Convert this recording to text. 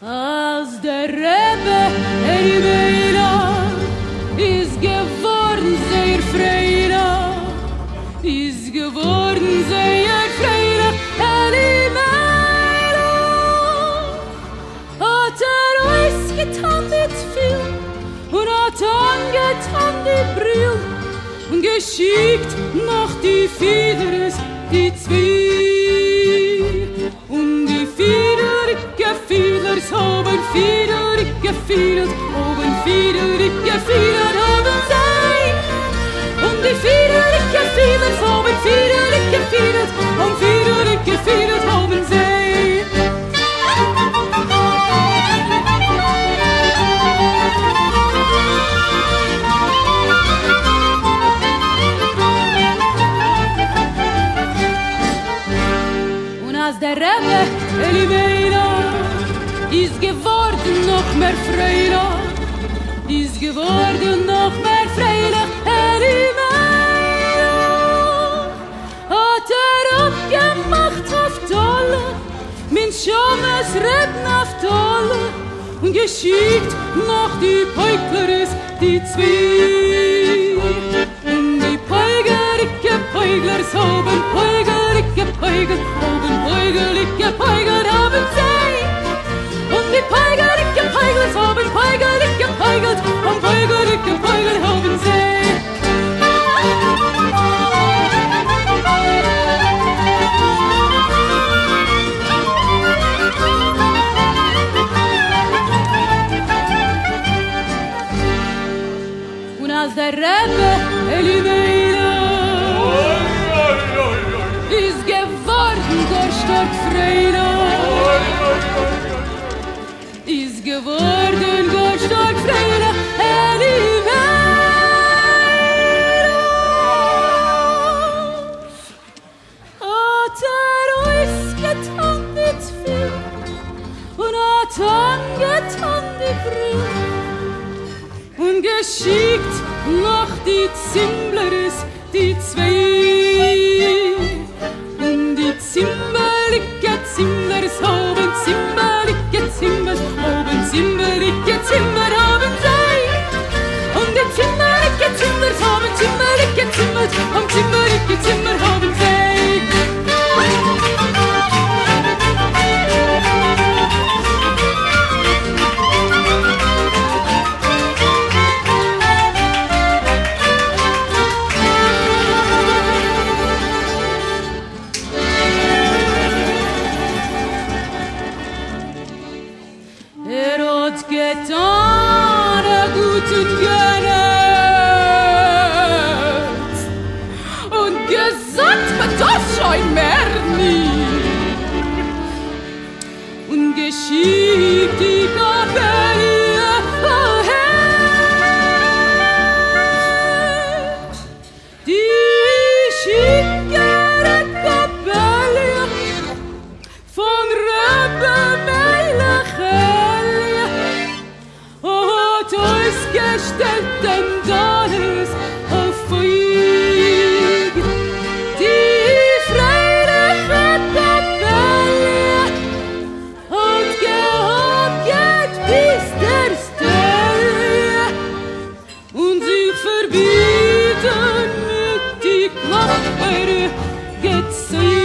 Als der Rebbe Elimelech ist geworden sehr freilich, ist geworden sehr freilich, Elimelech hat ausgetan mit viel und hat angetan die Brill und geschickt noch die Fieders, die Zwiebel und die Fieders haben Fiedert, oben Fiedert haben sei. Und die Fiedert haben Fiedert, und Fiedert haben sei. Und als der Rebbe Elimelech ist geworden noch mehr freilich, ist geworden noch mehr freilich, Elimelech hat abgemacht auf Tolle, min Schames Reben auf Tolle und geschickt noch die Peugleris, die Zwiebel. Und die Peuglers haben Peugelicke Peugel, haben sei. Und die Peugelicke Peugels haben Peugelicke Peugels, und Peugelicke Peugel haben sie. Und als der Rebbe Elimelech ist geworden gar stark freilich, ist geworden gar stark freilich, Elimelech hat ausgetan mit viel und hat angetan die Brill und geschickt noch die Zimbleris, die zwei. Und die zimmerliche Zimmers haben zimmerliche Zimmers, oben zimmerliche Zimmer haben sei. Und die zimmerliche Zimmers haben zimmerliche Zimmers, und zimmerliche Zimmer haben sei. Hat getan, gut und gerecht und gesagt, man darf schon mehr nie und geschickt die Kapelle vorher, die schickere Kapelle von Rebbe Melech ausgestellt dem Gottes auf Feig. Die freiliche Kapelle hat gehabt bis der Stelle und sich verbieten mit die Klapper gezeigt.